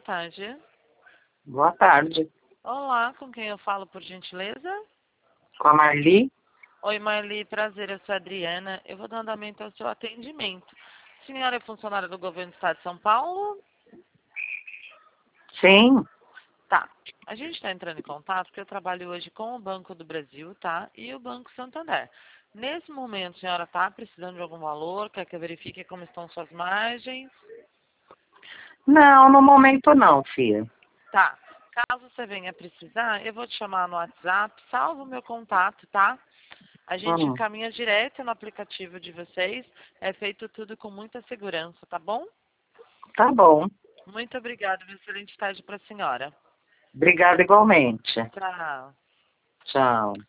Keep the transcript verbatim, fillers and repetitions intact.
tarde. Boa tarde. Olá, com quem eu falo, por gentileza? Com a Marli? Oi, Marli, prazer, eu sou a Adriana. Eu vou dar andamento ao seu atendimento. A senhora é funcionária do governo do estado de São Paulo? Sim. Tá. A gente está entrando em contato porque eu trabalho hoje com o Banco do Brasil, tá? E o Banco Santander. Nesse momento, a senhora está precisando de algum valor? Quer que eu verifique como estão suas margens? Não, no momento não, filha. Tá. Caso você venha precisar, eu vou te chamar no WhatsApp, salva o meu contato, tá? A gente Hum, encaminha direto no aplicativo de vocês. É feito tudo com muita segurança, tá bom? tá bom. Muito obrigada. Uma excelente tarde para a senhora. Obrigada igualmente. Tchau. Tchau.